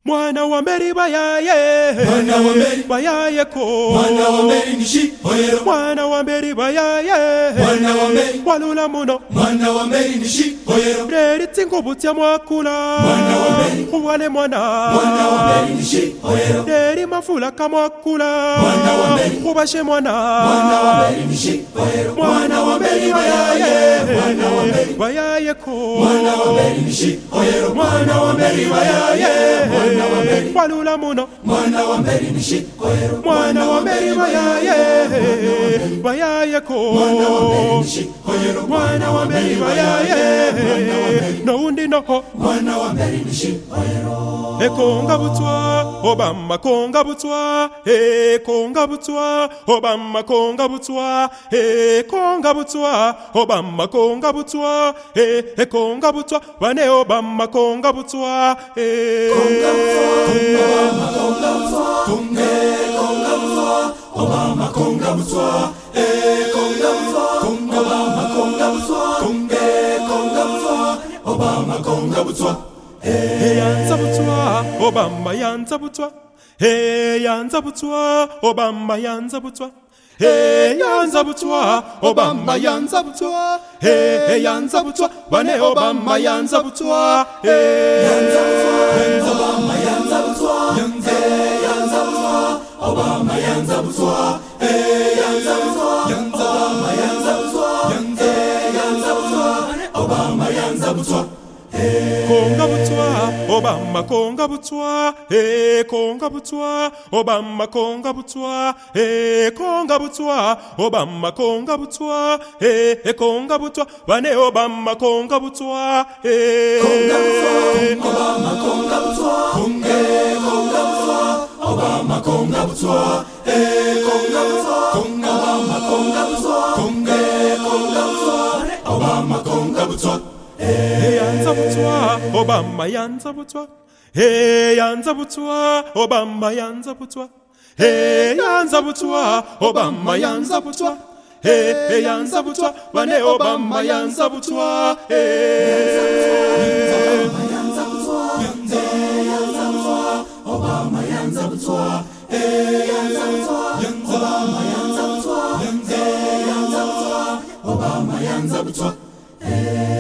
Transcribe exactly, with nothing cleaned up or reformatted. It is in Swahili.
Mwana wa Meri bayaye, Mwana wa Meri bayaye ko. Mwana wa Meri nishi oyero. Mwana wa Meri bayaye, Mwana wa Meri walula muno. Mwana wa Meri nishi oyero. Reri tingo butia mwakula. Mwana wa Meri wale mwana. Mwana wa Meri nishi oyero. Reri mafula kamwakula. Mwana wa Meri ubashe mwana. Mwana wa Meri nishi oyero. Mwana wa Meri bayaye, Mwana wa Meri bayaye ko. Mwana wa Meri nishi oyero. Mwana wa Meri bayaye, Mwana wa Meri walula muno. Mwana wa Meri nishi oyero. Mwana wa Meri bayaye, bayaye ko. Mwana wa Meri nishi oyero. Mwana wa Meri bayaye, no undi noho. Mwana wa Meri nishi oyero. Ekonga butwa, Obama konga butwa. Ekonga butwa, Obama konga butwa. Ekonga butwa, Obama konga butwa. Ekonga butwa, wane Obama konga butwa. Konga Obama konga butwa. Konga konga butwa. Obama konga butwa. Eh konga butwa. Konga Obama konga butwa. Konga konga butwa. Obama konga butwa. Eh yanza butwa, Obama yanza butwa. Eh yanza butwa, Obama yanza butwa. Eh yanza butwa, Obama yanza butwa. Eh yanza butwa, wane Obama yanza butwa. Eh yanza butwa, Obama yanza butwa. Yanza yanza butwa, Obama yanza butwa. Eh yanza butwa, yanza Obama yanza butwa. Yanza yanza butwa, Obama yanza butwa. Konga butwa, Obama konga butwa. Eh konga butwa, Obama konga butwa. Eh konga butwa, Obama konga butwa. Eh konga butwa, wane Obama konga butwa. Eh konga butwa, Obama konga butwa. Konga konga butwa, Obama konga butwa. Eh konga butwa, konga Obama konga butwa. Konga konga butwa, Obama konga butwa. Eh yanza butwa, Obama yanza butwa. Eh yanza butwa, Obama yanza butwa. Eh yanza butwa, Obama yanza butwa. Eh yanza butwa, wane Obama yanza butwa. Eh yanza butwa, yanza yanza butwa, Obama yanza butwa. Eh yanza butwa, yanza Obama yanza butwa. Yanza yanza butwa, Obama yanza butwa.